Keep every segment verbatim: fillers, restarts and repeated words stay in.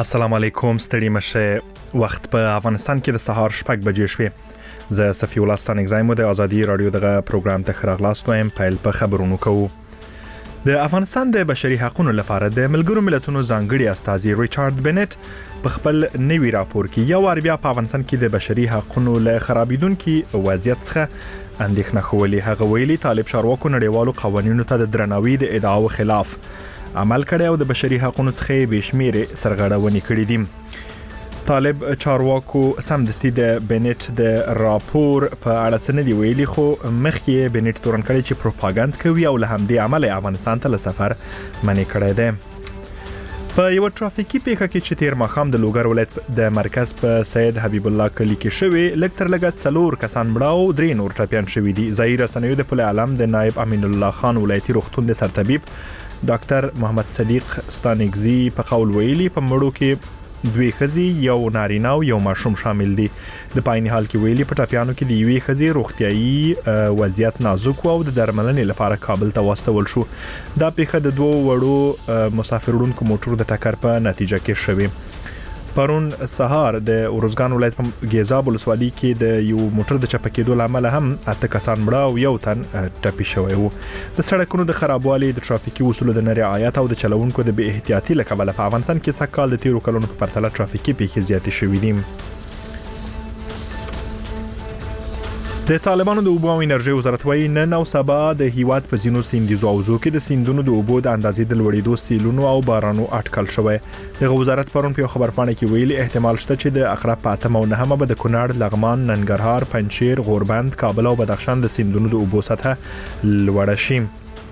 السلام علیکم، ستړي مشه. وخت په افغانستان کې د سهار شپږ بجې شوې. زه صفی الله ستانک زایم د ازادي رادیو دغه پروګرام ته خراغلاست وایم. پیل په خبرونو کوو. د افغانستان د بشري حقوقو لپاره د ملګرو ملتونو ځانګړي استازي ریچارډ بنټ په خپل نوي راپور کې یو وار بیا په افغانستان کې د بشري حقوقو له خرابیدونکو وضعیت څخه اندېښنه خولي. هغه ویلي طالب چارواکو نړیوالو قوانینو ته د درناوي د ادعاو خلاف عمل کړی او د بشري حقوقو څخه بشمیره سرغړونې کړې دي. طالب چارواکو سمدستي د بنټ د راپور په اړه څه نه دی ویلي، خو مخکې بنټ تورن کړی چې پروپاګاندا کوي او له همدې عمله افغانستان ته له سفر منع کړی دی. په یو ټرافیکي پیښه کې چې تیر ماښام د لوګر ولایت د مرکز په سید حبیب الله کلی کې شوی، لږ تر لږه څلور کسان مړه او درې نور ټپیان شوي دي. ظاهر رسنیو د پل علم د نائب امین الله خان ولایتي روغتون د سرطبيب ډاکټر محمد صدیق ستانکزی په قول ویلي په مړو کې دوی خزي یو نارینه او یو ماشوم شامل دي. د پایني حال کې ویلي په ټاپیانو کې د یوې خزي روغتيایي وضعیت نازک او د درملنې لپاره کابل ته واستول شو. دا پیښه د دوه وړو مسافرونکو موټر د ټکر په نتیجه کې شوه. پرون سهار د اورزګان ولایت په ګیزاب ولسوالۍ کې د یو موټر د چپه کېدو لامل هم اته کسان مړه او یو تن ټپي شوی وو. د سړکونو د خرابوالي، د ټرافیکي اصولو د نه رعایت او د چلوونکو د بې احتیاطي له کبله په افغانستان کې سږ د تیرو کلونو په پرتله ټرافیکي پیښې زیاتې شوې دي. د طالبانو د اوبو او انرژي وزارت وايي نن او سبا د هیواد په ځینو سیندیزو حوزو کې د سیندونو د اوبو د اندازې د لوړېدو سیلونو او بارانو اټکل شوی. د وزارت پرون په خبرپاڼه کې ویلي احتمال شته چې د اقرب په اتم او نهمه به د کونړ، لغمان، ننګرهار، پنجشیر، غوربند، کابل او بدخشان د سیندونو د اوبو سطحه لوړه شي.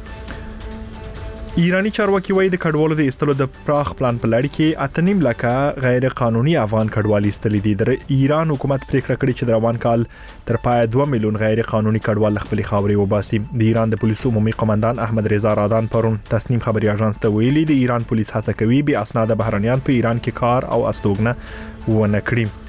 ایرانی چارواکي وایي د کډوالو د ایستلو د پراخ پلان په لړ کې اته نیم لکه غیر قانوني افغان کډوال ایستلي دي. د ایران حکومت پریکړه کړې چې د روان کال تر پای دوه میلیون غیر قانوني کډوال خپل خاورې وباسي. د ایران د پولیسو عمومي قومندان احمد رضا رادان پرون تسنیم خبري اژانس ته ویلي د ایران پولیس هڅه کوي بې اسناده بهرانيان په ایران کې کار او استوګنه ونه کړي.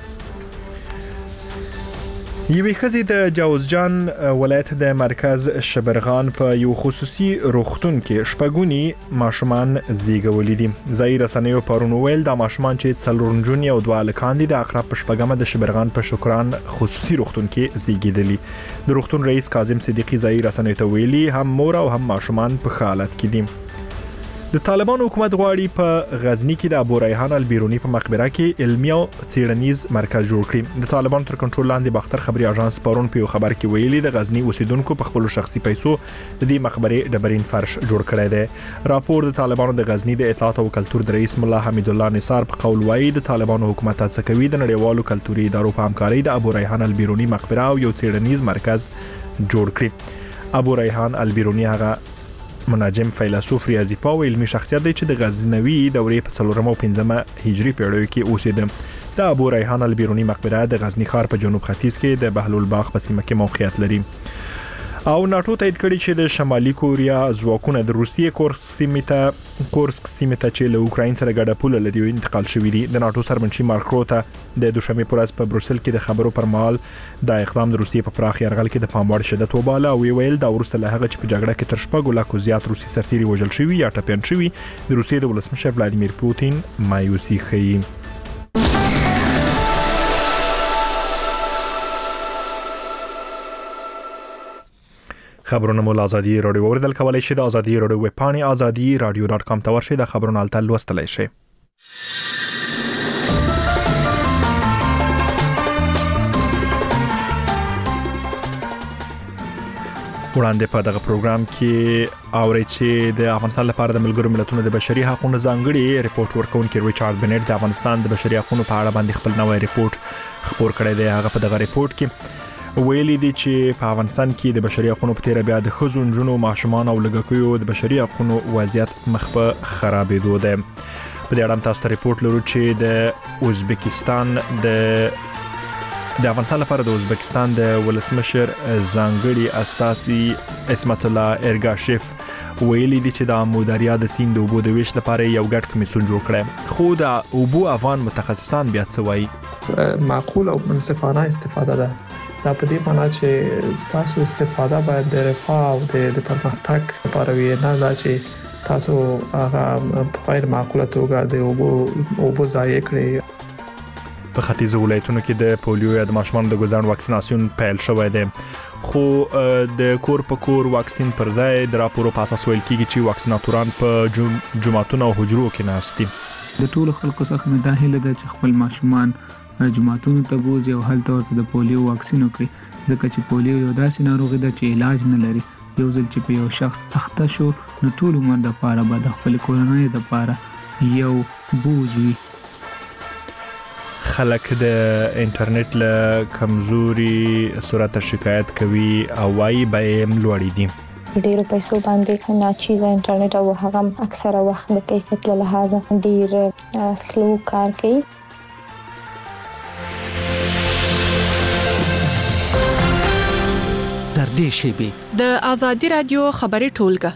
یوې ښځې د جوزجان ولایت د مرکز شبرغان په یو خصوصي روغتون کې شپږونی ماشومان زیږولي دي. ظاهر رسنیو پرون ویل دا ماشومان چې څلور نجونې او دوه هلکان دي د اقرب په شپږمه د شبرغان په شکران خصوصي روغتون کې زیږیدلي. د روغتون رئیس کاظم صدیقی ظاهر رسنیو ته ویلي هم مور او هم ماشومان په ښه حالت کې دي. د طالبانو حکومت غواړي په غزنی کې د ابو ریحان البیرونی په مقبره کې علمي او څیړنیز مرکز جوړ کړي. د طالبانو تر کنټرول لاندې باختر خبري اژانس پرون په خبر کې ویلي د غزنی اوسیدونکو په خپل شخصي پیسو د دې مقبره ډبرین فرش جوړ کړی دی. راپور د طالبانو د غزنی د اطلاعات او کلتور د رئیس مولا حمید الله نثار په قول وایي د طالبانو حکومت هڅه کوي د نړیوالو کلتوري ادارو په همکارۍ د ابو ریحان البیرونی مقبره او یو څیړنیز مرکز جوړ کړي. ابو ریحان البیرونی هغه مناجم فیلسوف ریاضی پوه علمي شخصیت دی چې د غزنوي دورې په څلورمه او پنځمه هجري پیړیو کې اوسېده. د ابو ریحان البیرونی مقبره د غزنی ښار په جنوب ختیځ کې د بهلول باغ په سیمه کې موقعیت لري. او ناتو تایید کړی چې د شمالي کوریا ځواکونه د روسیې کورسک سیمې ته کورسک سیمې ته چې له اوکراین سره ګډه پوله لري انتقال شوی دي. د ناتو سرمنشي مارک روته د دوشنبه پر ورځ په بروسل کې د خبرو پر مهال د اقدام د روسیې په پراخ یرغل کې د پام وړ شدت وباله او ویل دا ورسته له هغه چې په جګړه کې تر شپږ لکو زیات روسي سرتیري وژل شوي یا ټپیان شوي. د روسیې د ولسمشر ولادیمیر پوتین مایوسي ښيي. خبرونه مو آزادي رادیو اوریدل کولای شئ. د آزادي رادیو ویب پاڼې آزادي رادیو ډاټ کام ته ورشئ. د خبرونو الته لوستلای شئ. وړاندې په دغه پروګرام کې اورئ چې د افغانستان لپاره د ملګرو ملتونو د بشري حقوقو ځانګړي ریپورت ورکونکي ریچارډ بنټ د افغانستان د بشري حقوقو په اړه باندې خپل نوې ریپورت خپور کړی دی. هغه په دغه ریپورت کې ویلي دي چې په افغانستان کې د بشري حقوقو په تیر بیا د ښځو، نجونو، ماشومان او لږکیو د بشري حقوقو وضعیت مخ په خرابېدو دی. په دې اړه تاسو ته ریپورت لرو چې د ازبکستان د د افغانستان لپاره د ازبکستان د ولسمشر ځانګړي استازي اسمت الله ارګاشف ویلي دي چې د اموداریا د سیند د اوبو د ویش لپاره یو ګډ کمیسیون جوړ کړي. خو د اوبو افغان متخصصان بیا څه وایي؟ معقول او منصفانه استفاده ده. دا په دې معنی چې تاسو استفاده باید د رفاه او د پرمختګ لپاره وي، نه دا چې تاسو هغه په غیر معقوله توګه د اوبو اوبو ضایع کړی. په ختیځ ولایتونو کې د پولیو یا د ماشومانو د ګزاڼ واکسیناسیون پیل شوی دی، خو د کور په کور واکسین پر ځای د راپورو په اساس ویل کیږي چې واکسیناتوران په جماعتونو او حجرو کې ناست دي. د ټولو خلکو څخه مې دا هیله ده چې خپل ماشومان جماعتونو ته بوځي او هلته ورته د پولیو واکسین وکړي، ځکه چې پولیو یو داسې ناروغي ده چې علاج نه لري. یو ځل چې په یو شخص اخته شو نو ټول عمر دپاره به د خپل کورنۍ دپاره یو بوج وي. خلک د انټرنیټ له کمزوري سرعت شکایت کوي او وايي به لوړې دي. ډیرو پیسو باندې ناچیزه انټرنیټ او هغه اکثره وخت د کیفیت له لحاظه ډیر سلو کار کوي. در دې شیبې د آزادي رادیو خبري ټولګه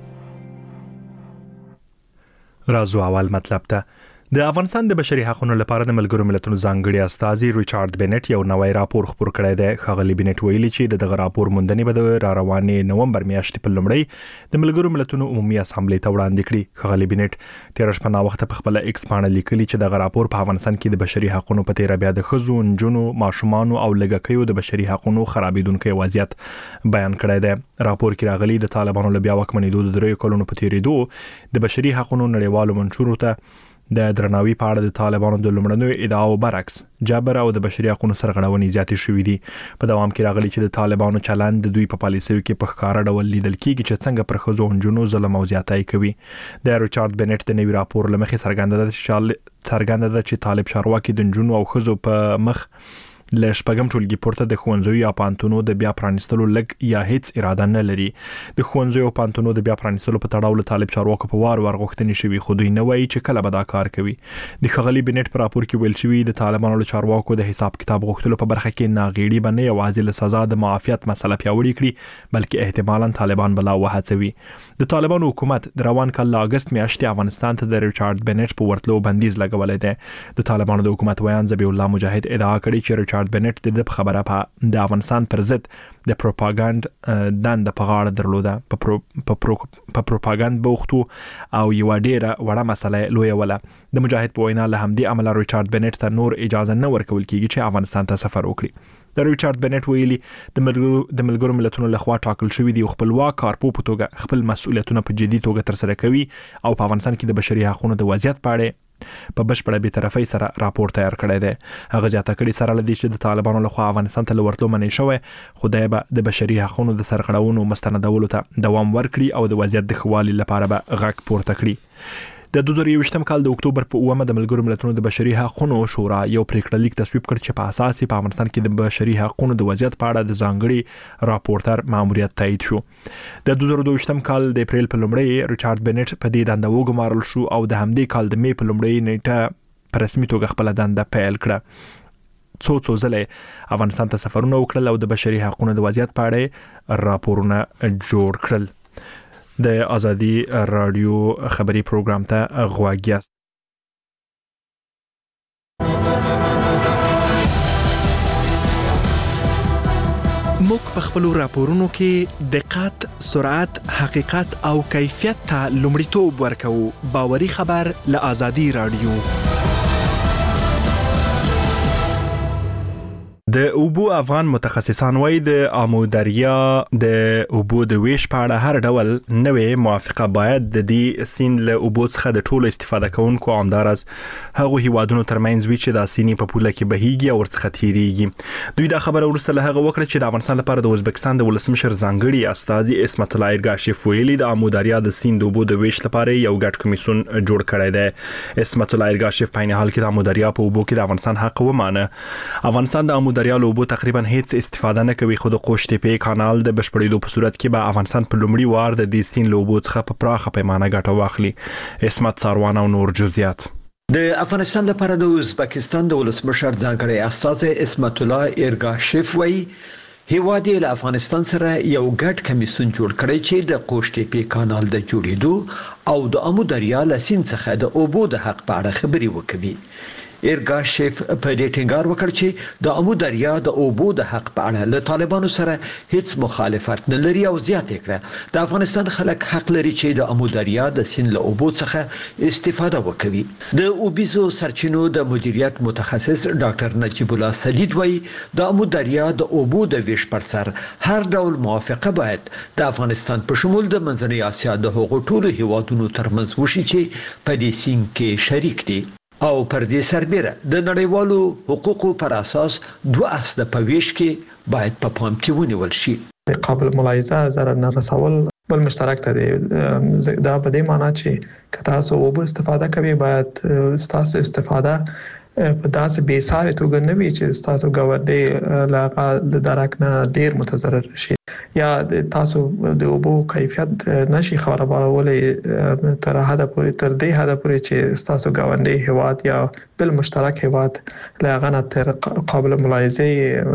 رازو اول مطلب ته د افغانستان د بشري حقوقو لپاره د ملګرو ملتونو ځانګړي استازي ریچارډ بنټ یو نوی راپور خپور کړی دی. ښاغلي بنټ ویلي چې دغه راپور موندنې به د را روانې نومبر میاشتې په لومړۍ د ملګرو ملتونو عمومي اسامبلې ته وړاندې کړي. ښاغلي بنټ تیر شپه نا وخت په خپل ایکس باندې لیکلي چې دغه راپور په افغانستان کې د بشري حقوقو په تیر بیا د خزو، نجونو، ماشومان او لګکیو د بشري حقوقو خرابېدونکو وضعیت بیان کړی دی. راپور کې راغلي د طالبانو له بیا واکمنېدو د درې کلونو په تیریدو د بشري حقوقو نړیوالو منشورو ته د درناوي په اړه د طالبانو د لومړنیو ادعاو برعکس جبر او د بشري حقوقو سرغړونې زیاتې شوې دي. په دوام کې راغلي چې د طالبانو چلند د دوی په پالیسیو کې په ښکاره ډول لیدل کېږي چې څنګه پر ښځو او نجونو ظلم او زیاتۍ کوي. د ریچارډ بنټ د نوي راپور له مخې څرګنده ده چې څرګنده ده چې طالب چارواکي د نجونو او ښځو په مخ له شپږم ټولګي پورته د ښوونځیو یا پانتونو د بیا پرانیستلو لږ یا هیڅ اراده نه لري. د ښوونځیو او پانتونو د بیا پرانیستلو په تړاو له طالب چارواکو په وار وار غوښتنې شوي، خو دوی نه وایي چې کله به دا کار کوي. د ښاغلي بنټ په راپور کې ویل شوي د طالبانو له چارواکو د حساب کتاب غوښتلو په برخه کې ناغېړي به نه یوازې له سزا د معافیت مسله پیاوړې کړي، بلکې احتمالاً طالبان به لا وهڅوي. د طالبانو حکومت د روان کال له اګست میاشتې افغانستان ته د ریچارډ بنټ په ورتلو بندیز لګولی دی. د طالبانو د حکومت ویان ذبیح الله مجاهد ادعا کړې چې ریچارډ بنټ د خبره په د افغانستان پر ضد د پروپاګاندا دند په غاړه درلوده، په په پروپاګاندا بوختو او یو ډیره وړه مسله لوی ولا. د مجاهد په وینا له همدې عمله ریچارډ بنټ ته نور اجازه نه ورکول کیږي چې افغانستان ته سفر وکړي. د ریچارډ بنټ ویلي د ملګرو د ملګرو ملتونو لخوا ټاکل شوی دی خپلواک کارپو په توګه خپل مسؤلیتونه په جدي توګه تر سره کوي او په افغانستان کې د بشري حقوقو د وضعیت په اړه په بشپړه بې طرفۍ سره راپور تیار کړی دی. هغه زیاته کړي سره لدی چې د طالبانو لخوا افغانستان ته ورتلو منې شوی، خو دی به د بشري حقوقو د سرغړونو مستندولو ته دوام ورکړي او د وضعیت د ښه والي لپاره به غږ پورته کړي. د دوه زره یوویشتم کال د اکتوبر په اوومه د ملګرو ملتونو د بشري حقوقو شورا یو پریکړه لیک تصویب کړ چې په اساس په افغانستان کې د بشري حقوقو د وضعیت په اړه د ځانګړي راپورټر ماموریت تایید شو. د دوه زره دوه ویشتم کال د اپریل په لومړۍ ریچارډ بنټ په دې دنده وګمارل شو او د همدې کال د مې په لومړۍ نیټه په رسمي توګه خپل دنده پیل کړه. څو څو ځله افغانستان ته سفرونه وکړل او د بشري حقوقو د وضعیت په اړه راپورونه جوړ کړل. د آزادي رادیو خبري پروګرام ته غوږ یاست. موږ په خپل راپورونو کې دقت، سرعت، حقیقت او کیفیت ته لومړیتوب ورکوو. باوري خبر له آزادي رادیو. د اوبو افغان متخصصان وایي د آمو دریا د اوبو د ویش په اړه هر ډول نوې موافقه باید د دې سیند له اوبو څخه د ټولو استفاده کوونکو همدارس هغو هیوادونو ترمنځ وي چې دا سیند په پوله کې بهیږي او ورڅخه تیریږي. دوی دا خبره وروسته له هغه وکړه چې د افغانستان لپاره د ازبکستان د ولسمشر ځانګړي استازي اسمت الله ایرګاشیف ویلي د آمو دریا د سیند اوبو د ویش لپاره یو ګډ کمیسیون جوړ کړی دی. اسمت الله ایرګاشیف په عین حال کې د آمو دریا په اوبو کې د افغانستان حق ومانه. افغانستان د آمو دریا له اوبو تقریبا هیڅ استفاده نه کوي، خو د قوشتېپې کانال د بشپړېدو په صورت کې به افغانستان په لومړي وار د دې سیند له اوبو څخه په پراخه پیمانه ګټه واخلي. اسمت ساروان او نور جزئیات. د افغانستان لپاره د ازبکستان د ولسمشر ځانګړي استازي اسمت الله ایرګاشیف وایي هیواد له افغانستان سره یو ګډ کمیسیون جوړ کړی چې د قوشتېپې کانال د جوړېدو او د آمو دریا له سیند څخه د اوبو د حق په اړه خبرې وکړي. ایرګاشف په دې ټینګار وکړ چې د امو دریا د اوبو د حق په اړه له طالبانو سره هیڅ مخالفت نه لري او زیاته کړه د افغانستان خلک حق لري چې د امو دریا د سیند له اوبو څخه استفاده وکړي. د اوبیزو سرچینو د مدیریت متخصص ډاکټر نجیب الله سدید وایي د امو دریا د اوبو د ویش پر سر هر ډول موافقه باید د افغانستان په شمول د منځنۍ اسیا د هغو ټولو هیوادونو ترمنځ وشي چې په دې سیند کې شریک دي او پر دې سربېره د نړیوالو حقوقو پر اساس دوه اصله په ویش کې باید په پام کې ونیول شي. قابل ملاحظه ضرر نه رسول بل مشترک ته دی. دا په دې معنی چې که تاسو اوبه استفاده کوي باید تاسو استفاده په داسې بې ساري توګه نه وي چې تاسو ګاونډي لاغه د درک نه ډیر متضرر شي یا تاسو د اوبو کیفیت نشي خرابولای تر حد پورې تر دې حد پورې چې تاسو ګاونډي هیواد یا بل مشترک هیواد لاغه نه تر قابل ملاحظه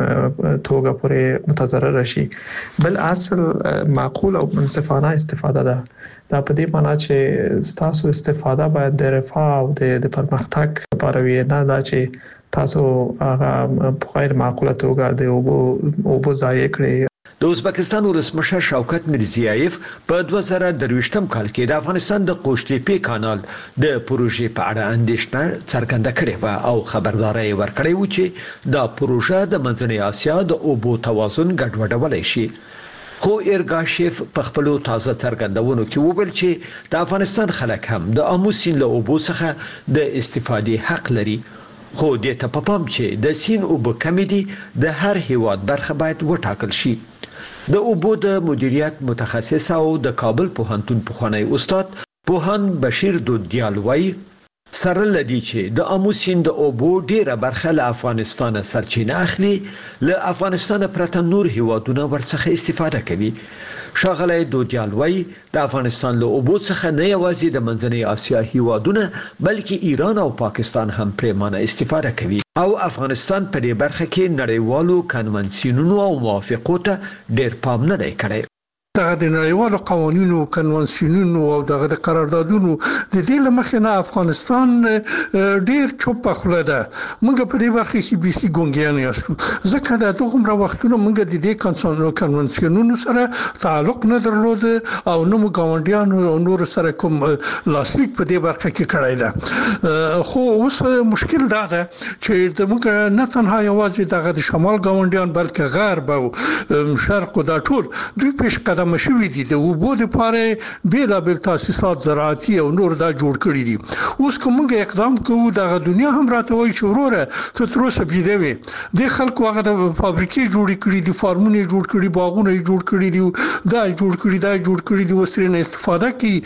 توګه پورې متضرر شي. بل اصل معقول او منصفانه استفاده ده. دا په دې معنی چې تاسو استفاده باید د رفاه او د پرمختګ لپاره وي، نه دا چې تاسو هغه په غیر معقوله توګه د اوبو اوبو ضایع کړئ. د ازبکستان ولسمشر شوکت میرزیایف په دوه زره درویشتم کال کې د افغانستان د قوشتېپې کانال د پروژې په اړه اندېښنه څرګنده کړې و او خبرداري ورکړې و چې دا پروژه د منځنۍ اسیا د اوبو توازن ګډوډولای شي. خو ایرګاشف په خپل تازه څرګندونو کې وویل چې د افغانستان خلک هم د امو سیند له اوبو څخه د استفادې حق لري، خو د ته په پام چې د سیند اوبه کمې دي د هر هیواد برخه باید وټاکل شي. د اوبو د مدیریت متخصص او د کابل پوهنتون پخوانی استاد پوهان بشیر دودیال وایي سره لدی چې د امو سیند د اوبو ډیره برخه له افغانستان سرچینه اخلي، له افغانستان پرته نور هیوادونه ورڅخه استفاده کوي. شاغلی دودیال وایي د افغانستان له اوبو څخه نه یوازې د منځنۍ اسیا هیوادونه بلکې ایران او پاکستان هم پریمانه استفاده کوي او افغانستان په دې برخه کې نړیوالو کنونسیونونو او موافقو ته ډیر پام نه دی کړی. دغه د نړیوالو قوانینو کنونسیونونو او دغه د قراردادونو د دې لمخې نه افغانستان ډیر چوپ خله ده. موږ په دې برخه کې بي سي ګونګیان یاستو ځکه د دغه وختونو موږ د دې کنونسیونونو سره تعلق نه درلود او نو ګاونډیانو او نور سره کوم لاسلیک په دې برخه کې کړی ده. خو اوس مشکل دا ده چې موږ نه تنها یوازې دغه د شمال ګاونډیان بلکې غرب او شرق او دا ټول دوی پیش قدم مشوي دي د اوبو د پاره بیلابل تاسیسات زراعتي او نور دا جوړ کړی دي. اوس کومه اقدام کوو دغه دنیا هم راته وایي چې وروره ته تر اوسه بيده وي د خلکو هغه د فابریکې جوړ کړي دي، فارمونه جوړ کړي، باغونه جوړ کړي دي، دا جوړ کړي دا جوړ کړي دي، وسرینه استفاده کوي.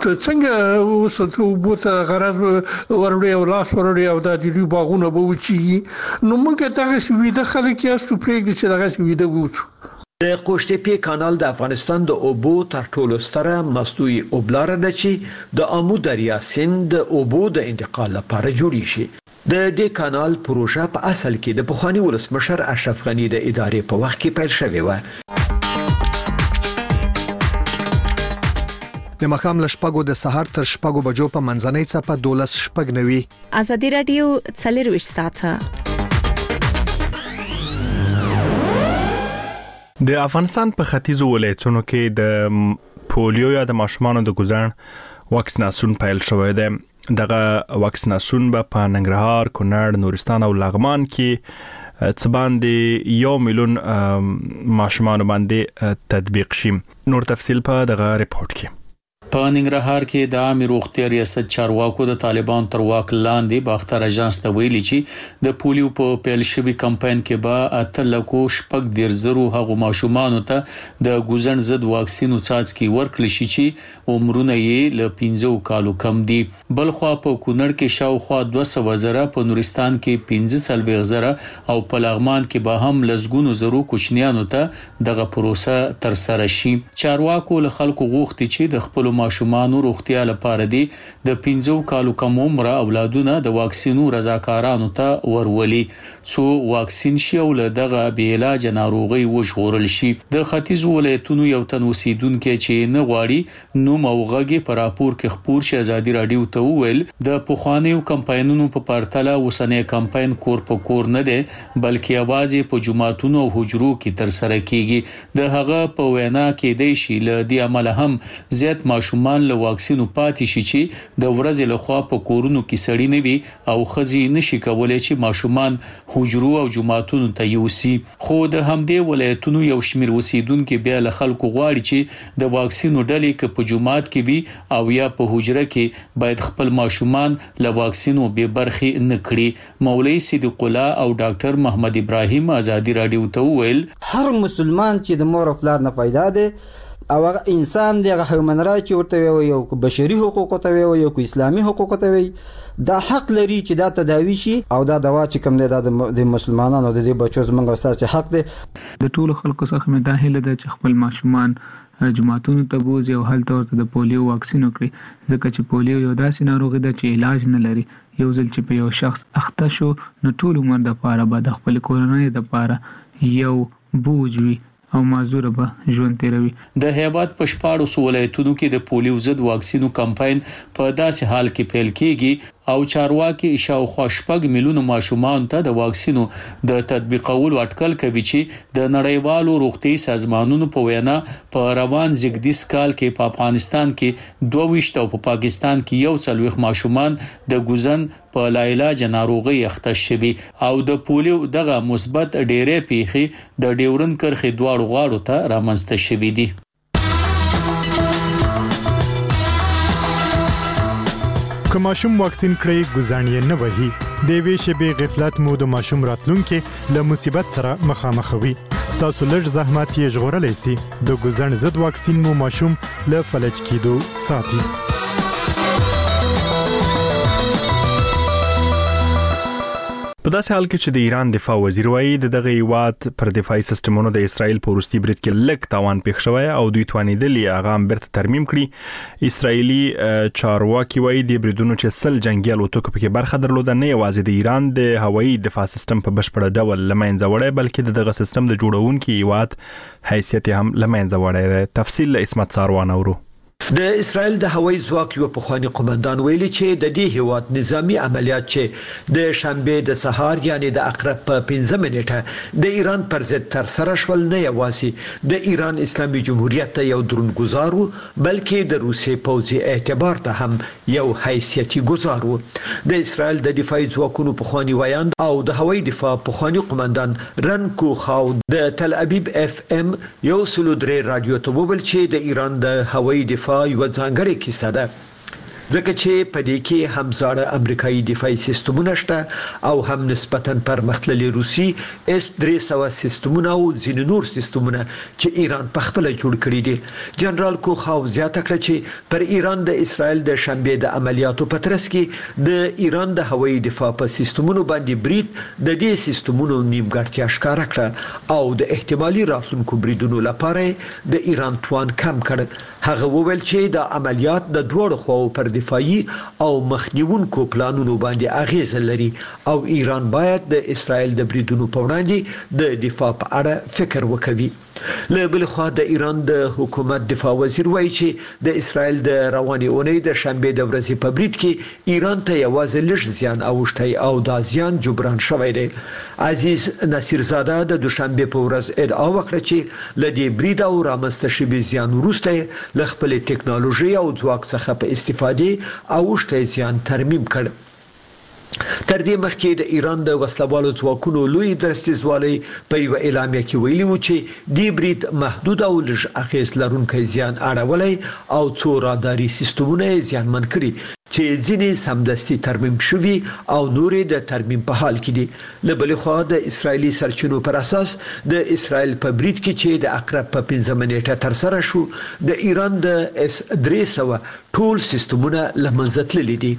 څنګه اوس ته اوبو ته غرض ورړي او لاس ورړي او د دې باغونه به وچی نو موږ دغه شوی د خلک یاستو پرېږدي چې دغه شوی د وڅ د قوشتېپې کانال د افغانستان د اوبو تر ټولو ستره مصنوعي اوبلاره ده چې د امو دریا سیند د اوبو د انتقال لپاره جوړی شي. د دې کانال پروژه په اصل کې د پخوانی ولسمشر اشرف غنی د ادارې په وخت کې پیل شوې و. د مخام لشپګو د سحر تر شپګو بجو په منځنۍ څپه دولس شپګ نوي. ازادي رادیو څلرويشت ساعته. د افغانستان په ختیځو ولایتونو کې د پولیو یا د ماشومانو د ګوزن واکسیناسیون پیل شوی دی. دغه واکسیناسیون به په ننګرهار، کونړ، نورستان او لغمان کې څه باندې یو میلیون ماشومان باندې تطبیق شي. نور تفصیل په دغه ریپورت کې. په ننګرهار کې د عامه روغتیا ریاست چارواکو د طالبان تر واک لاندې باختر اژانس ته ویلي چې د پولیو په پیل شوی کمپاین کې به اته لکو شپږ ډیر زرو هغه ماشومان ته د ګوزن ضد واکسینو څاڅکي ورکړل شي چې عمرونه یې له پنځه کالو کم دي. بلخوا په کونړ کې شاوخوا دوه سوه زره، په نورستان کې پنځه څلوېښت زره او په لغمان کې به هم لسګونو زرو کوچنیانو ته دغه پروسه تر سره شي. چارواکو له خلکو غوښتي چې د خپل ماشومان روغتیا لپاره دي د پنځو کالو کم عمر اولادونه د واکسینو رضاکارانو ته ورولي څو واکسین شي او له دغه بې علاج ناروغي وژغورل شي. د ختیځ ولایتونو یو تن اوسیدونکو چې نه غواړي نو موغږی پر راپور کې خبر شي ازادي رادیو ته ویل د پخوانیو کمپاینونو په پرتله وسنۍ کمپاین کور په کور نه دی بلکې اواز په جماعتونو او حجرو کې تر سره کیږي. د هغه په وینا کې دی شي له دې عمل هم زیات ماشومان له واکسینو پاتې شي چې د ورځې له خوا په کورونو کې سړی نه وي او خزي نشي کولای چې ماشومان حجرو او جماعتونو ته یوسي. خو د همدې ولایتونو یو شمیر اوسیدونکو بیا له خلکو غواړي چې د واکسینو ډلې کې په جماعت کې وي او یا په حجره کې باید خپل ماشومان له واکسینو به برخې نه کړي. مولوی صدیق الله او ډاکټر محمد ابراهیم ازادي رادیو ته ویل هر مسلمان چې د مور او پلار نه پیدا دی او هغه انسان دی هغه هیومن رایټ ورته وي یو بشري حقوق ته وي یو اسلامي حقوق ته وي دا حق لري چې دا تداوی شي او دا دوا چې کوم دی د مسلمانانو د دې بچو زمونږ اساس حق دی. د ټولو خلکو څخه مې دا هیله ده چې خپل ماشومان جماعتونو ته بوزي او هلته ورته د پولیو واکسین وکړي ځکه چې پولیو یو داسې ناروغي ده چې علاج نه لري. یو ځل چې په یو شخص اخته شو نو ټول عمر د پاره به د خپل کورنۍ د پاره یو بوج وي او معذور به ژوند تیروي. د هیواد په شپاړو ولایتونو کې د پولیو ضد واکسینو کمپاین په داسې حال کې پیل کیږي او چارواکي شاوخوا شپږ میلیونه ماشومان ته د واکسینو د تطبیقولو اټکل کوي چې د نړیوالو روغتي سازمانونو په وینا په روان زیږدیز کال کې په افغانستان کې دوه ویشت او په پاکستان کې یو څلويخ ماشومان د ګوزن په لاعلاج ناروغي اخته شوي او د پولیو دغه مثبت ډېرې پیخي د ډیورن کرخې دواړو غاړو ته رامنځته شوي دي. که ماشوم واکسین کړي ګزان یې نه وهي د وی شبي غفلت مو د ماشوم راتلونکي له مصیبت سره مخامخ وي. ستاسو لږ زحمت یې ژغورلی سي. د ګزان ضد واکسین مو ماشوم له فلج کېدو ساتي. په داسې حال کې چې د ایران دفاع وزیر وایي د دغه هیواد پر دفاعي سیستمونو د اسرائیل په وروستي برید کې لږ تاوان پېښ شوی او دوی توانېدلي هغه هم بیرته ترمیم کړي. اسرائیلي چارواکي وایي د بریدونو چې سل جنگي الوتکو پکې برخه درلوده نه یوازې د ایران د هوایي دفاع سیستم په بشپړ ډول له منځه وړی بلکې د دغه سیستم د جوړونکي هیواد حیثیت هم له منځه وړی دی. تفصیل له اسمت ساروان اورو. د اسرائیل د هوایي ځواک یو پخوانی قومندان ویلي چې د دې هیواد نظامی عملیات چې د شنبه د سهار یعنی د اقرب په پنځه منټه د ایران پر ضد تر سره شول نه یوازې د ایران اسلامي جمهوریت ته یو درنګزار وو بلکې د روسي پوځي اعتبار ته هم یو حیثیتي ګزار وو. د اسرائیل د دفاعي ځواکونو پخوانی ویاند او د هوایي دفاع پخوانی قومندان رنکو خاو د تل ابیب اف ام یو سلو درې رادیو ته وویل چې د ایران د هوایي دفاع یو ځانګړې کیسه ده ځکه چې په دې کې هم زاړه امریکایي دفاعي سیستمونه شته او هم نسبتاً پرمختللي روسي اس درې سوه سیستمونه او ځینې نور سیستمونه چې ایران په خپل جوړ کړي دي. جنرال کوخاو زیاته کړه چې پر ایران د اسرائیل د شنبه د عملیاتو په ترڅ کې د ایران د هوایي دفاع په سیستمونو باندې برید د دې سیستمونو نیمګړتیا ښکاره کړه او د احتمالي راتلونکو بریدونو لپاره د ایران توان کم کړ. هغه وویل چې د عملیات د دوړو خواو پر دفاعي او مخنیونکو پلانونو باندې اغیز لري او ایران باید د اسرائیل د بریدونو په وړاندې د دفاع په اړه فکر وکړي. له بل خوا د ایران د حکومت دفاع وزیر وایي چې د اسرائیل د رواني اونۍ د شنبه د ورځې په برید کې ایران ته یوازې لږ زیان اوښتی او دا زیان جبران شوی دی. عزیز نصیرزاده د دوشنبه په ورځ ادعا وکړه چې له دې برید او رامنځته شوي زیان وروسته له خپل ټکنالوژي او ځواک څخه په استفادې اوښتی زیان ترمیم کړ. تر دې مخکې د ایران د وسلوالو ځواکونو لوی درستیزوالي په یو اعلامیه کې ویلي و چې دې برید محدود او لږ اغیز لرونکی زیان اړولی او څو راداري سیستمونه زیانمن کړي چې ځینې سمدستي ترمیم شوي او نورې د ترمیم په حال کې دي. له بلې خوا د اسرایلي سرچینو پر اساس د اسرائیل په برید کې چې د اقرب په پنځه منټه تر سره شو د ایران د اس درې سوه ټول سیستمونه له منځه تللي دي.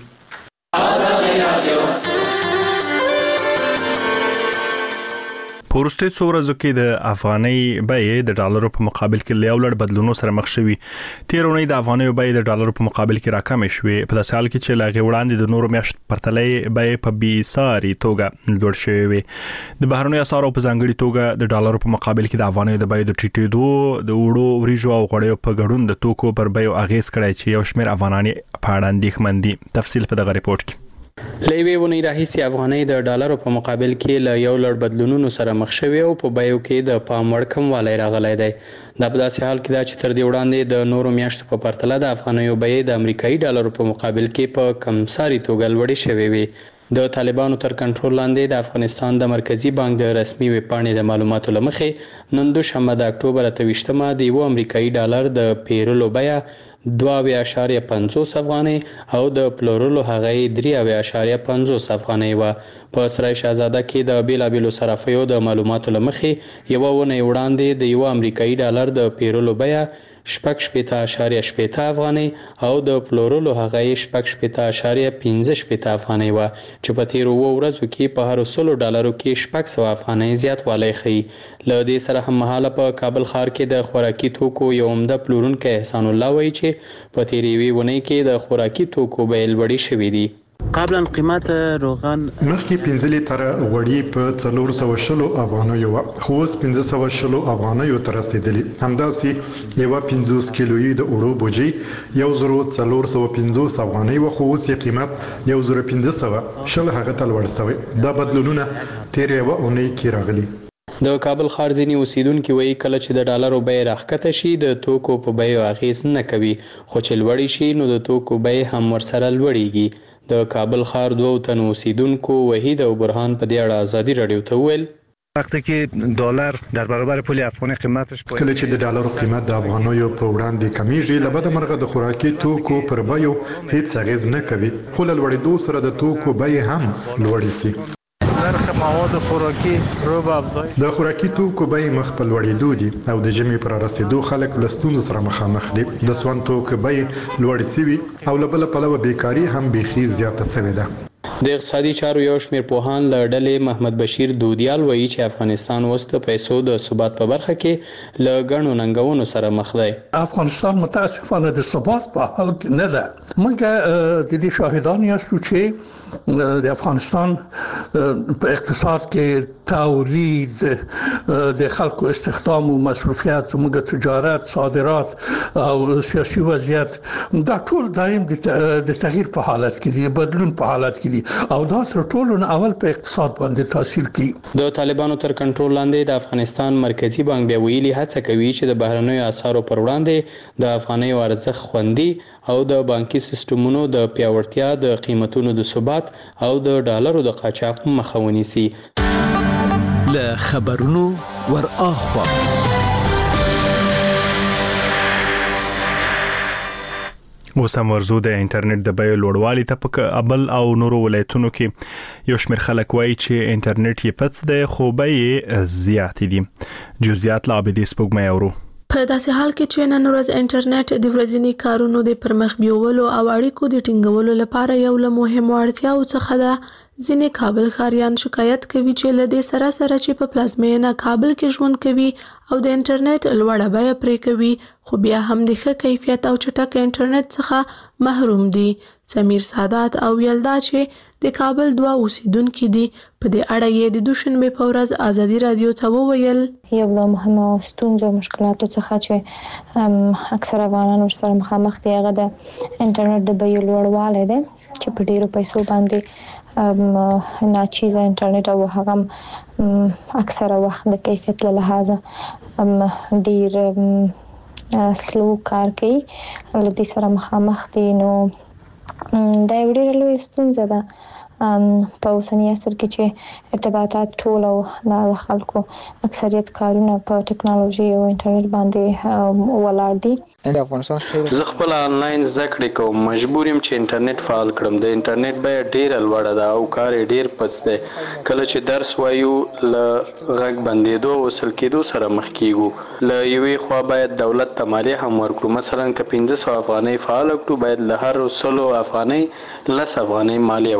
په وروستیو څو ورځو کې د افغانۍ بیې د ډالرو په مقابل کې له یو لړ بدلونونو سره مخ شوي. تیر اونۍ د افغانۍ بیې د ډالرو په مقابل کې راکمې شوې، په داسې حال کې چې له هغې وړاندې د نورو میاشتو پرتله بیې په بېساري توګه لوړ شوې وې. د بهرنیو اسعارو په ځانګړي توګه د ډالرو په مقابل کې د افغانۍ د بیې د ټیټېدو د وړو وریجو او غوړیو په ګډون د توکو پر بیو اغیز کړی چې یو شمېر افغانان په اړه اندېښمن دي. تفصیل په دغه ریپورت کې. له یوې ونې راهیسې افغانۍ د ډالرو په مقابل کې له یو لړ بدلونونو سره مخ شوې او په بیو کې د پام وړ کموالی راغلی دی. دا په داسې حال کې ده چې تر دې وړاندې د نورو میاشتو په پرتله د افغانیو بیې د امریکایي ډالرو په مقابل کې په کمساري توګه لوړې شوې وې. د طالبانو تر کنټرول لاندې د افغانستان د مرکزی بانک د رسمي ویبپاڼې د معلوماتو له مخې نن دوشنبه د اکتوبر اته ویشتمه د یو امریکایي ډالر د پیرلو بیه دوه اویا اعشاریه پنځوس افغانۍ او د پلورلو هغه درې اویا اعشاریه پنځوس افغانۍ وه. په سرای شهزاده کې د بیلابیلو صرافیو د معلوماتو له مخې یوه اونۍ وړاندې د یو امریکایي ډالر د پیرلو بیه شپږ شپېته اعشاریه شپېته افغانۍ او د پلورلو هغه شپږ شپېته اعشاریه پنځه شپېته افغانۍ وه، چې په تیرو اووه ورځو کې په هرو سلو ډالرو کې شپږ سوه افغانۍ زیاتوالی ښیي. له دې سره هممهاله په کابل ښار کې د خوراکي توکو یو عمده پلورونکی احسان الله وایي چې په تیرې یوې اونۍ کې د خوراکي توکو بیې لوړې شوې دي. قبلا قیمت روغن مخکې پنځه لیتره غوړي په څلور سوه شلو افغانیو وه، خو اوس پنځه سوه شلو افغانیو ته رسېدلي. همداسې یوه پنځوس کیلویي د اوړو بوجۍ یو زرو څلور سوه پنځوس افغانۍ وه، خو اوس یې قیمت یو زرو پنځه سوه شل هغه ته لوړ شوی. دا بدلونونه تېرې یوه اونۍ کې راغلي. د کابل ښار ځینې اوسیدونکي وایي کله چې د ډالرو بیې راښکته شي د توکو په بیو اغیز نه کوي، خو چې لوړې شي نو د توکو بیې هم ورسره لوړېږي. د کابل ښار دوه تنو اوسیدونکو وحید او برهان په دې اړه ازادي رادیو ته وویل وقتی که دلار در برابر پول افغانی قیمتش پایین، کله چې د ډالرو قیمت د افغانیو په وړاندې کمیږي، له بده مرغه د خوراکي توکو پر بیو هیڅ اغیز نه کوي، خو له لوړېدو سره د توکو بیې هم لوړې شي. نرخ مواد خوراکي رو به افزایش د خوراکي توکو بیې مخ په لوړېدو دي او د ژمي پر رسېدو خلک له ستونزو سره مخامخ دي. د سون توکو بیې لوړې شوي او له بله پلوه بیکاري هم بیخي زیاته شوې ده. د اقتصادي چارو یو شمېر پوهان له ډلې محمد بشیر دودیال وایي چې افغانستان اوس د پیسو د ثبات په برخه کې له ګڼو ننګونو سره مخ دی. افغانستان متاسفانه د ثبات په حال کې نه ده. موږ د دې شاهدان یاستو چې د افغانستان په اقتصاد کې تولید، د خلکو استخدام او مصرفیات، زموږ تجارت، صادرات او سیاسي وضعیت دا ټول دایم د تغییر په حالت کې دي، بدلون په حالت کې دي او دا تر ټولو اول په اقتصاد باندې تاثیر کوي. د طالبانو تر کنټرول لاندې د افغانستان مرکزی بانک بیا ویلي هڅه کوي چې د بهرنیو اسعارو پر وړاندې د افغانیو ارزښت خوندي او د بانکي سیستمونو د پیاوړتیا، د قیمتونو د ثبات او د ډالرو د قاچاق مخه ونیسي. له خبرونو ور اخوا اوس هم ورزو د انټرنیټ د بیو لوړوالي ته په کابل او نورو ولایتونو کې یو شمېر خلک وایي چې انټرنیټ یې پڅ دی خو بیې زیاتې دي. جزئیات لا عابدي سپوږمۍ اورو. په داسې حال کې چې نن ورځ انټرنیټ د ورځني کارونو د پرمخ بیولو او اړیکو د ټینګولو لپاره یو له مهمو اړتیاو څخه ده. ځینې کابل ښاریان شکایت کوي چې له دې سره سره چې په پلازمینه کابل کې ژوند کوي او د انټرنیټ لوړه بیه پرې کوي، خو بیا هم د ښه کیفیت او چټک انټرنیټ څخه محروم دي. سمیر سادات او یلدا چې د کابل دوه اوسیدونکي دي، په دې اړه یې د دوشنبه په ورځ ازادي رادیو ته وویل یو له مهمو ستونزو مشکلاتو څخه چې اکثر افغانان ورسره مخامخ دي هغه د انټرنیټ د بیې لوړوالی دی چې په ډیرو پیسو باندې ناچیزه انټرنیټ او هغه اکثره وخت د کیفیت له لحاظه ډیر سلو کار کوي، له دې سره مخامخ دي. نو دا یو ډیره لویه ستونزه ده په اوسني عصر کې چې ارتباطات ټول او د خلکو اکثریت کارونه په ټکنالوژي او انټرنیټ باندې ولاړ دي. د افغانستان خیر زه خپل آنلاین زده کړې کوم، مجبور یم چې انټرنیټ فعال کړم. د انټرنیټ بیه ډیره لوړه ده او کار یې ډیر پڅ دی. کله چې درس وایو له غږ بندېدو او وصل کېدو سره مخ کیږو. له یوې خوا باید دولت ته مالیه هم ورکړو. مثلا که پنځه سوه افغانۍ فعال کړو باید له هر سلو افغانۍ لس افغانۍ مالیه ورکړو.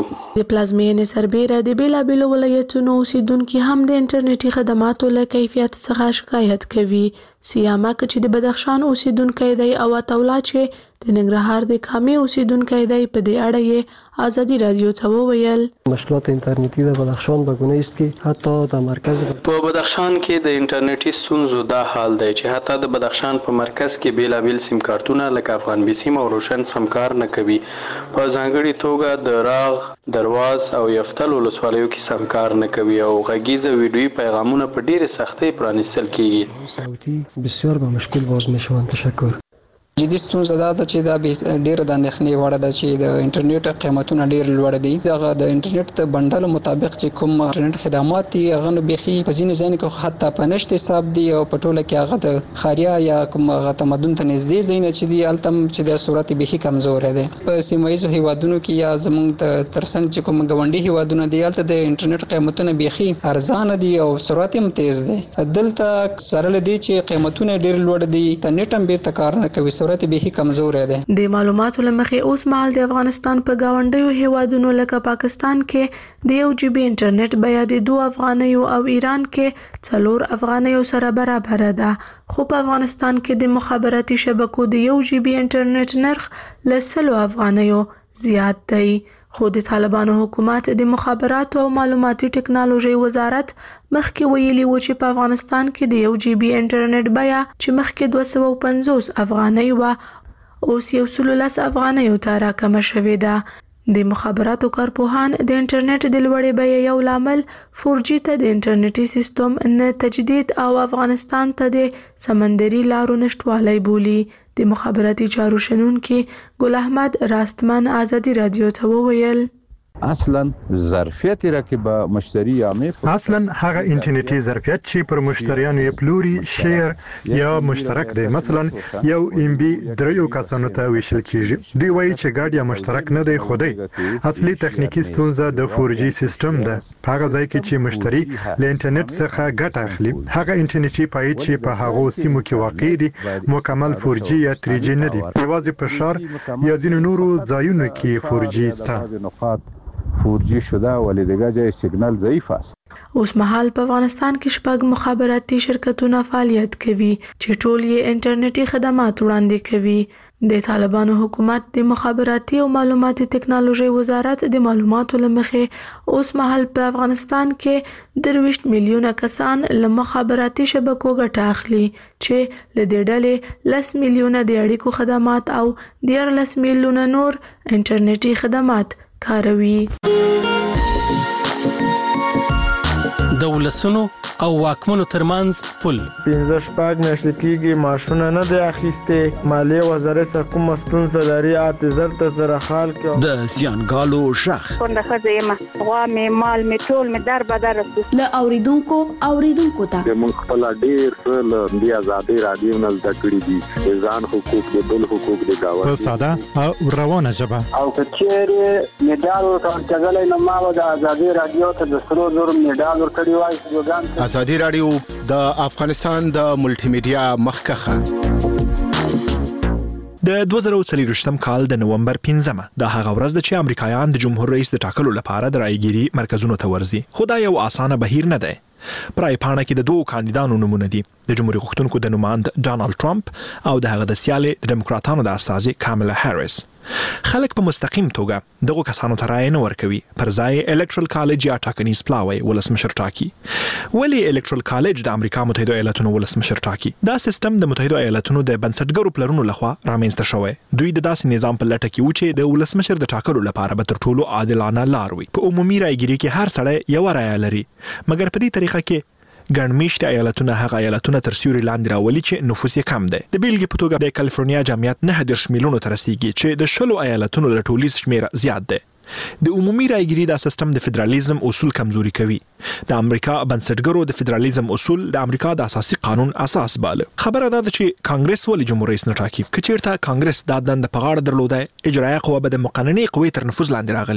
د پلازمینې سربېره د بیلابېلو ولایتونو اوسیدونکو هم د انټرنیټي خدماتو له کیفیت څخه شکایت کوي. سیامه چې د بدخشان اوسیدونکو دی او اتولا چې د ننګرهار د کامي اوسیدونکو دی په دې اړه یې ازادي رادیو ته وویل مشکلات اینترنتی در بدخشان بگونه است که حتی در مرکز په بدخشان کې د انټرنیټي ستونزو دا حال دی چې حتی د بدخشان په مرکز کې بیلابېل سیم کارتونه لکه افغان بي سیم او روشن سم کار نه کوي. په ځانګړي توګه د راغ، درواز او یفتل ولسوالیو کې سم کار نه کوي او غږیزه ویډیويي پیغامونه په ډېرې سختۍ پرانیستل کیږي. صوتي بسیار به مشکل باز میشوند. تشکر. جدي ستونزه دا ده چې دا ډېر د اندېښنې وړ ده چې د انټرنیټ قیمتونه ډېر لوړ دي. دغه د انټرنیټ د بندل مطابق چې کوم انټرنیټ خدمات دي هغه نو بيخي په ځینې ځایونو کې حتی په نشت حساب دي او په ټوله کې هغه د خاریا یا کوم هغه تمدن ته نږدې ځایونه چې دي التم چې د صورت بيخي کمزور دي. په سیمایي هیوادونو کې یا زموږ ترڅنګ چې کوم غونډي هیوادونه دي الته د انټرنیټ قیمتونه بيخي ارزانه دي او سرعت هم تیز دي. دلته سره لدی چې قیمتونه ډېر لوړ دي انټرنیټ هم بیرته کار نه کوي. سرعت بيخي کمزور د معلوماتو لمخې اوس مهال د افغانستان په گاونډیو هیوادونو لکه پاکستان کې د یو جی بي انټرنیټ بیا د دوه افغانیو او ایران کې څلور افغانیو سره برابر ده. خو په افغانستان کې د مخابراتي شبکو د یو جی بي انټرنیټ نرخ له سلو افغانیو زیات دی. خو د طالبانو حکومت د مخابراتو او معلوماتي ټکنالوژي وزارت مخکې ویلي و چې په افغانستان کې د یو جی بي انټرنیټ بیا چې مخکې دوه سوه او پنځوس افغانۍ و اوس یو سل لس افغانیو ته راکمه شوې ده. د مخابراتو کارپوهان د انټرنیټ د لوړې بیې یو لامل فور جي ته د انټرنیټي سیستم نه تجدید او افغانستان ته د سمندري لارو نشټوالی بولي. د مخابراتي چارو شنونکي ګل احمد راستمن ازادي رادیو ته وویل اصلا ظرفیت را که به مشتری عامه اصلا هغه انټرنیټي ظرفیت چې پر مشتریانو یې پلوري شیر یا مشترک دی. مثلا یو ام بي دریو کسانو ته ویشل کیږي. دی وایي چې ګډ یا مشترک نه دی خو دی اصلي تخنیکی ستونزه د فور جي سیستم ده. هغه ځای کې چې مشتری له انټرنیټ څخه ګټه اخلي هغه انټرنیټي پای چې په هغه سیمو کې واقع دي مکمل فور جي یا تری جي نه دي. یوازې په شهر یا ځینو نورو ځایونو کې فور جي شته. فور جی شده ولی دیگه جای سیگنال ضعیف است. اوس مهال په افغانستان کې شپږ مخابراتي شرکتونه فعالیت کوي چې ټول یې انټرنیټي خدمات وړاندې کوي. د طالبانو حکومت د مخابراتي او معلوماتي ټکنالوژي وزارت د معلوماتو لمخې اوس مهال په افغانستان کې درویشت میلیونه کسان له مخابراتي شبکو ګټه اخلي چې له دې ډلې لس میلیونه د اړیکو خدمات او دیارلس میلیونه نور انټرنیټي خدمات کاروي. د ولسونو او واکمنو ترمنځ پل پنځه شپږ میاشتې کېږي معاشونه نه دی اخیستې. مالیې وزارت سره کومه ستونزه لري اته زر ته زره خال کې د زیانګالو شخ کونډه ښځه یم غوا مې مال مې ټول مې در بدر له اوریدونکو اوریدونکو ته موږ خپل ډیر څه له دې آزادۍ رادیو نه زده کړي دي. ځان حقوق د بل حقوق د گاونډي په ساده او روانه ژبه او کچېره میډال ورکړل نو ما د آزادۍ رادیو ته د سرو زر میډال ورکړی وای. ازادي رادیو د افغانستان د ملټي میډیا مخکخه. د دوه زره څلوېښتم کال د نومبر پنځمه د هغه ورځ د چې امریکایان د جمهور رئیس د ټاکلو لپاره د رایګيري مرکزونو ته ورځي. خو دا یو اسانه بهیر نه دی. پرای پاڼه کې د دوه کاندیدانو نمونه دي. د جمهوریت غوښتونکو د نوماند ډانلډ ټرمپ او د هغه د سیالي د دیموکراتانو د استازي کاملا هاریس. خلک په مستقیم توګه دغه کسانو ته رائے نه ورکوي. پر ځای الکټرل کالج یا ټاکنیز پلاوی ولسمشر ټاکي. ولی الکټرل کالج د امریکا متحده ایالاتونو ولسمشر ټاکي. دا سیستم د متحده ایالاتونو د بنسټګرو پلرونو لخوا رامنځته شوی. دوی د داسې نظام په لټه کې و چې د ولسمشر د ټاکلو لپاره به تر ټولو عادلانه لار وي. په عمومي رایګيري کې هر سړی یو رائے لري، مګر په دې طریقه کې ګڼمشت ایالتونه هغه ایالتونه تر سیوري لاندې راولي چې نفوس یې کم دی. د بیلګې په توګه د کالیفورنیا جمعیت نه دېرش میلیونو ته رسیږي چې د شلو ایالتونو له ټولیز شمېر زیات دی. د عمومي رایګيري دا سیستم د فدرالیزم اصول کمزوري کوي. د امریکا بنسټګرو د فدرالیزم اصول د امریکا د اساسي قانون اساس باله. خبره ده چې کانګرس ولې جمهور رئیس نه ټاکي. کچیرته کانګرس دا دند په غاړه درلوده، اجرایي قوه به د مقننې قوې تر نفوذ لاندې راغلی و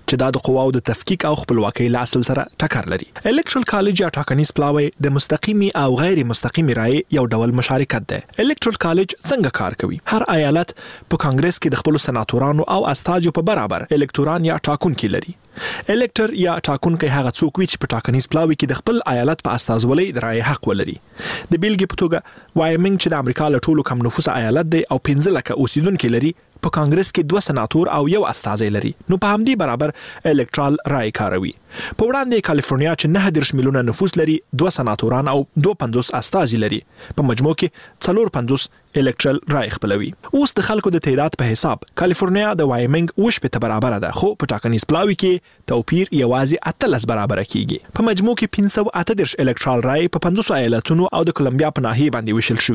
چې دا د قواو د تفکیک او خپلواکۍ له اصل سره ټکر لري. الکټرل کالج یا ټاکنیز پلاوی د مستقیمي او غیر مستقیمي رائے یو ډول مشارکت ده. الکټرل کالج څنګه کار کوي؟ هر ایالت په کانګرس کې د خپل سناتورانو او استاجو په برابر الکتوران یا ټاکونکي لري. الکټر یا ټاکونکي هغه څوک وي چې په ټاکنیز پلاوی کې د خپل ایالت په استازولۍ د رائے حق ولري. د بیلګې په توګه وایمنګ چې د امریکا له ټولو کم نفوس ایالت دی او پنځه لکه اوسیدونکو لري، په کانګرس کې دوه سناتور او یو استازی لري. نو په همدې برابر الکټرال رائے کاروي. په وړاندې کالیفورنیا چې نه دېرش میلیونه نفوس لري، دوه سناتوران او دوه پنځوس استازي لري. په مجموع کې څلور پنځوس الکټرال رائے خپلوي. اوس د خلکو د تعداد په حساب کالیفورنیا د وایمنګ وش په برابر ده، خو په ټاکنیز پلاوی کې توپیر یوازې اتلس برابر کیږي. په مجموع کې پنځه سوه اته دېرش الکټرال رائے په پنځوس ایالتونو او د کولمبیا په ناحیه باندې وشل شوی.